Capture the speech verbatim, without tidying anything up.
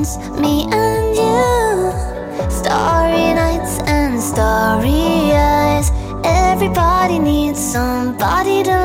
friends, me and you. Starry nights and starry eyes. Everybody needs somebody to